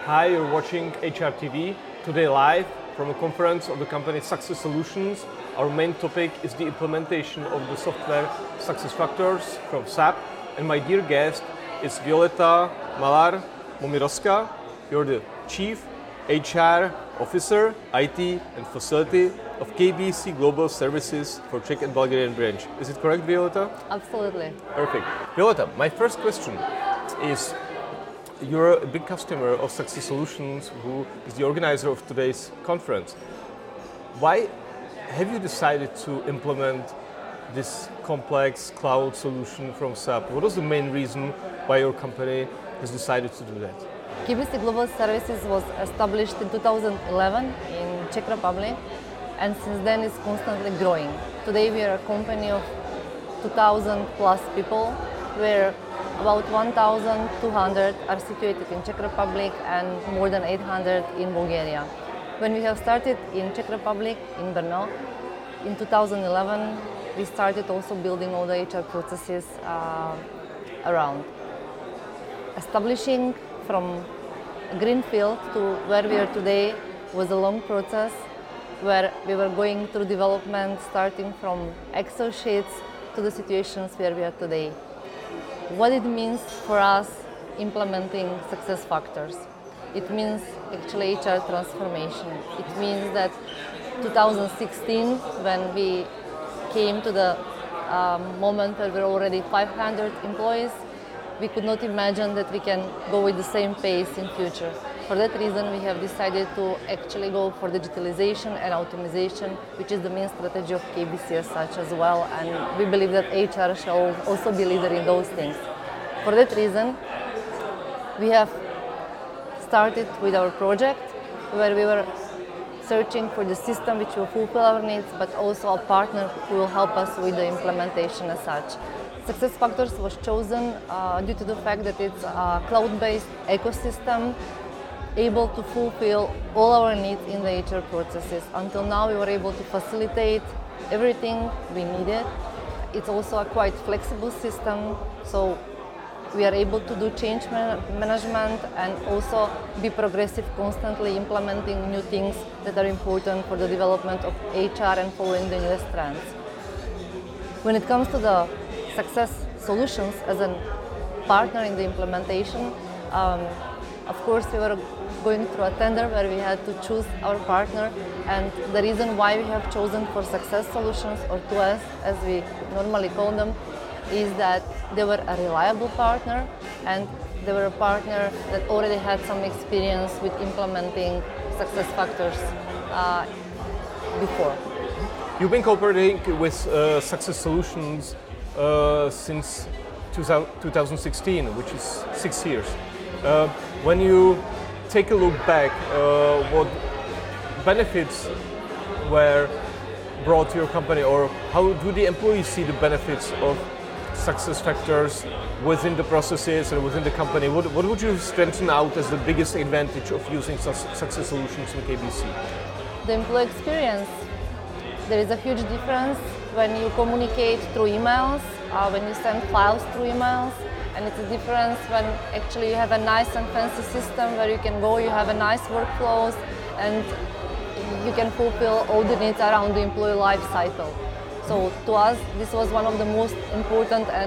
Hi, you're watching HR TV. Today live from a conference of the company Success Solutions. Our main topic is the implementation of the software SuccessFactors from SAP. And my dear guest is Violeta Malar Momirovská. You're the Chief HR Officer, IT and Facility of KBC Global Services for Czech and Bulgarian branch. Is it correct, Violeta? Absolutely. Perfect. Violeta, my first question is, you're a big customer of Success Solutions, who is the organizer of today's conference. Why have you decided to implement this complex cloud solution from SAP? What was the main reason why your company has decided to do that? KBC Global Services was established in 2011 in Czech Republic, and since then it's constantly growing. Today we are a company of 2,000 plus people, where about 1,200 are situated in Czech Republic and more than 800 in Bulgaria. When we have started in Czech Republic, in Brno, in 2011, we started also building all the HR processes around. Establishing from greenfield to where we are today was a long process, where we were going through development, starting from Excel sheets to the situations where we are today. What it means for us implementing SuccessFactors. It means actually HR transformation. It means that 2016, when we came to the moment where we're already 500 employees, we could not imagine that we can go with the same pace in future. For that reason, we have decided to actually go for digitalization and automation, which is the main strategy of KBC as such as well, and we believe that HR shall also be leader in those things. For that reason, we have started with our project, where we were searching for the system which will fulfill our needs, but also a partner who will help us with the implementation as such. SuccessFactors was chosen due to the fact that it's a cloud-based ecosystem able to fulfill all our needs in the HR processes. Until now, we were able to facilitate everything we needed. It's also a quite flexible system, so we are able to do change management and also be progressive, constantly implementing new things that are important for the development of HR and following the newest trends. When it comes to the Success Solutions as a partner in the implementation, of course we were going through a tender where we had to choose our partner, and the reason why we have chosen for Success Solutions, or 2S as we normally call them, is that they were a reliable partner and they were a partner that already had some experience with implementing SuccessFactors before. You've been cooperating with Success Solutions since 2016, which is 6 years. When you take a look back, what benefits were brought to your company, or how do the employees see the benefits of SuccessFactors within the processes and within the company? What would you strengthen out as the biggest advantage of using Success Solutions in KBC? The employee experience. There is a huge difference when you communicate through emails, when you send files through emails, and it's a difference when actually you have a nice and fancy system where you can go, you have a nice workflows, and you can fulfill all the needs around the employee life cycle. So to us, this was one of the most important and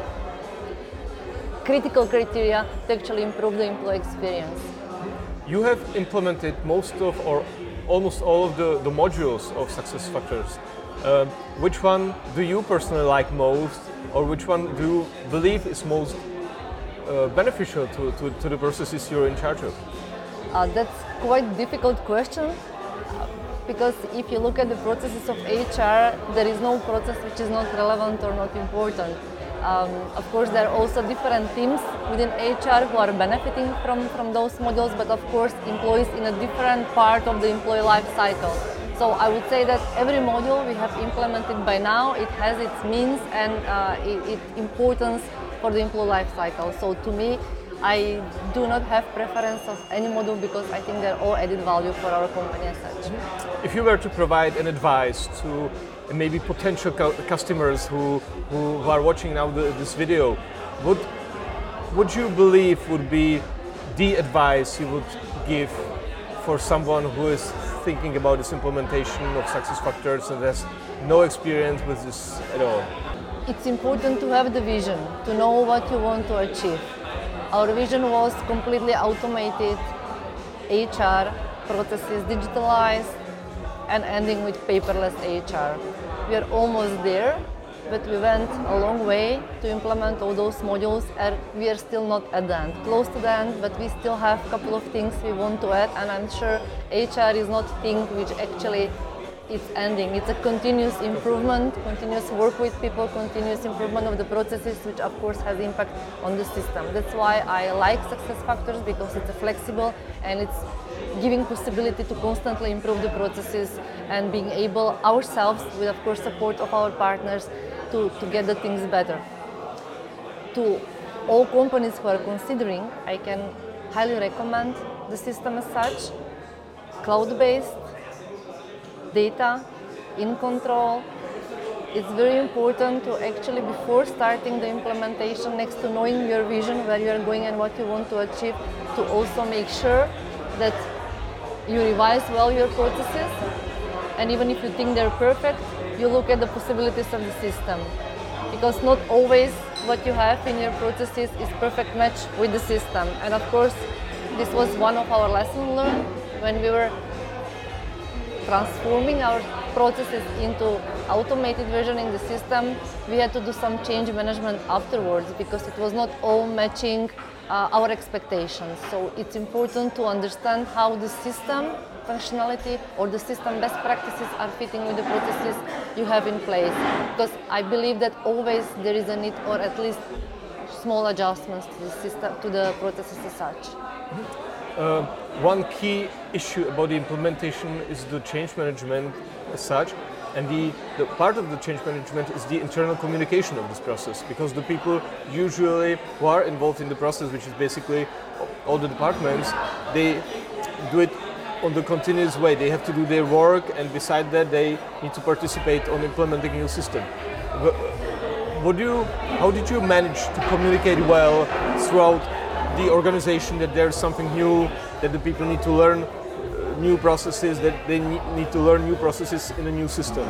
critical criteria to actually improve the employee experience. You have implemented most of, or almost all of the modules of SuccessFactors. Which one do you personally like most, or which one do you believe is most beneficial to the processes you're in charge of? That's quite a difficult question, because if you look at the processes of HR, there is no process which is not relevant or not important. Of course, there are also different teams within HR who are benefiting from those modules, but of course, employees in a different part of the employee life cycle. So I would say that every module we have implemented by now, it has its means and its importance for the employee life cycle. So to me, I do not have preference of any module, because I think they're all added value for our company as such. If you were to provide an advice to maybe potential customers who are watching now this video, would you believe would be the advice you would give for someone who is thinking about this implementation of SuccessFactors and has no experience with this at all? It's important to have the vision, to know what you want to achieve. Our vision was completely automated, HR, processes digitalized, and ending with paperless HR. We are almost there, but we went a long way to implement all those modules, and we are still not at the end, close to the end, but we still have a couple of things we want to add, and I'm sure HR is not a thing which actually it's ending. It's a continuous improvement, continuous work with people, continuous improvement of the processes, which of course has impact on the system. That's why I like SuccessFactors, because it's flexible and it's giving possibility to constantly improve the processes and being able ourselves, with of course support of our partners, to get the things better. To all companies who are considering, I can highly recommend the system as such. Cloud-based, data, in control. It's very important to actually, before starting the implementation, next to knowing your vision, where you are going and what you want to achieve, to also make sure that you revise well your processes, and even if you think they're perfect, you look at the possibilities of the system, because not always what you have in your processes is perfect match with the system. And of course, this was one of our lessons learned when we were transforming our processes into automated version in the system. We had to do some change management afterwards, because it was not all matching our expectations. So it's important to understand how the system functionality or the system best practices are fitting with the processes you have in place, because I believe that always there is a need, or at least small adjustments to the system, to the processes as such. One key issue about the implementation is the change management as such, and the part of the change management is the internal communication of this process, because the people usually who are involved in the process, which is basically all the departments, they do it on the continuous way. They have to do their work, and beside that they need to participate on implementing a new system. How did you manage to communicate well throughout the organization that there's something new, that the people need to learn new processes, that they need to learn new processes in a new system?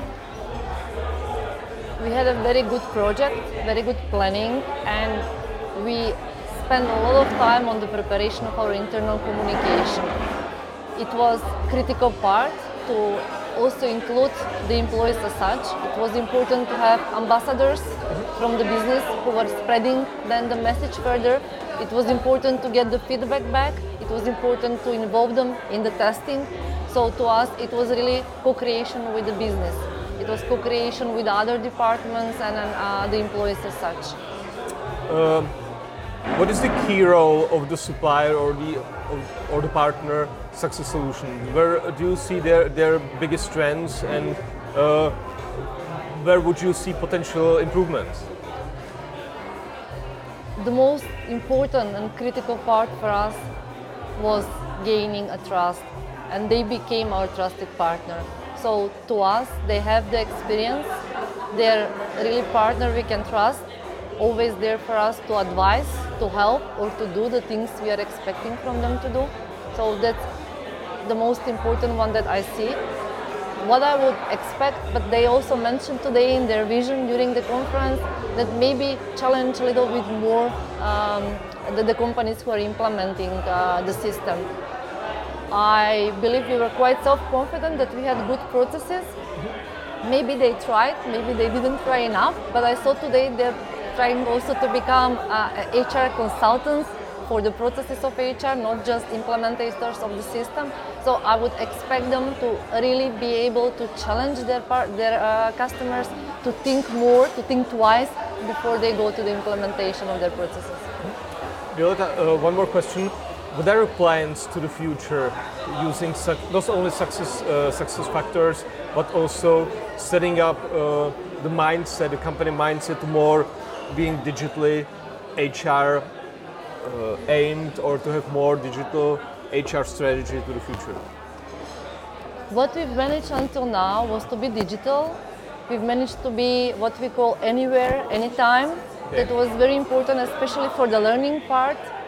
We had a very good project, very good planning, and we spent a lot of time on the preparation of our internal communication. It was a critical part to also include the employees as such. It was important to have ambassadors from the business who were spreading then the message further. It was important to get the feedback back. It was important to involve them in the testing. So to us, it was really co-creation with the business. It was co-creation with other departments and the employees as such. What is the key role of the supplier or the partner success solution? Where do you see their biggest strengths, and where would you see potential improvements? The most important and critical part for us was gaining a trust, and they became our trusted partner. So to us, they have the experience, they're really partner we can trust, always there for us to advise, to help, or to do the things we are expecting from them to do. So that's the most important one that I see. What I would expect, but they also mentioned today in their vision during the conference, that maybe challenge a little bit more the companies who are implementing the system. I believe we were quite self-confident that we had good processes. Maybe they tried, maybe they didn't try enough, but I saw today they're trying also to become HR consultants for the processes of HR, not just implementators of the system. So I would expect them to really be able to challenge their customers to think more, to think twice before they go to the implementation of their processes. Violeta, one more question. What are your plans to the future using not only SuccessFactors, but also setting up the mindset, the company mindset, to more being digitally HR aimed, or to have more digital HR strategy to the future? What we've managed until now was to be digital. We've managed to be what we call anywhere, anytime. Okay. That was very important, especially for the learning part.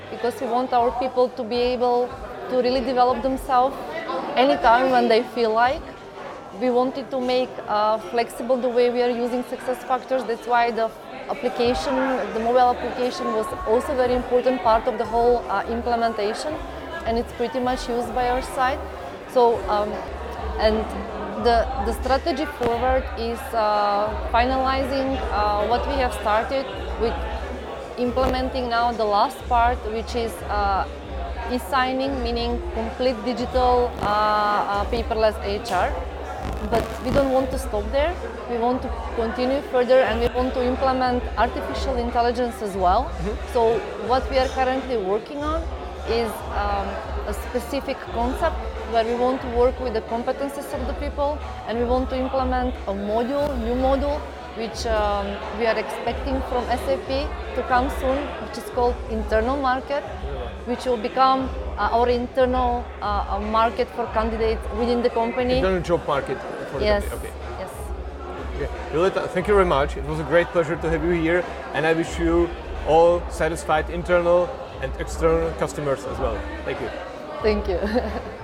because we want our people to be able to really develop themselves anytime when they feel like. We wanted to make flexible the way we are using SuccessFactors. That's why the application, the mobile application, was also a very important part of the whole implementation, and it's pretty much used by our side. So, and the strategy forward is finalizing what we have started with, implementing now the last part, which is e-signing, meaning complete digital paperless HR. But we don't want to stop there. We want to continue further, and we want to implement artificial intelligence as well. Mm-hmm. So what we are currently working on is a specific concept where we want to work with the competencies of the people, and we want to implement a new module, which we are expecting from SAP to come soon, which is called internal market, which will become our internal market for candidates within the company. Internal job market for the company. Okay. Yes. Okay. Violeta, thank you very much. It was a great pleasure to have you here, and I wish you all satisfied internal and external customers as well. Thank you. Thank you.